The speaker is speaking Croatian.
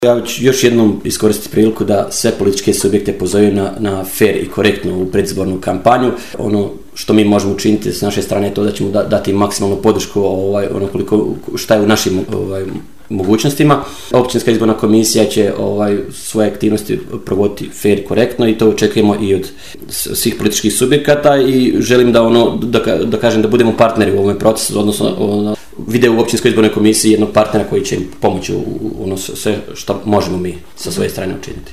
Ja ću još jednom iskoristiti priliku da sve političke subjekte pozovem na fair i korektnu predizbornu kampanju. Ono što mi možemo učiniti s naše strane je to da ćemo dati maksimalnu podršku šta je u našim mogućnostima. Općinska izborna komisija će svoje aktivnosti provoditi fair i korektno i to očekujemo i od svih političkih subjekata i želim da kažem da budemo partneri u ovome procesu, odnosno vide u općinskoj izbornoj komisiji jednog partnera koji će im pomoći u sve što možemo mi sa svoje strane učiniti.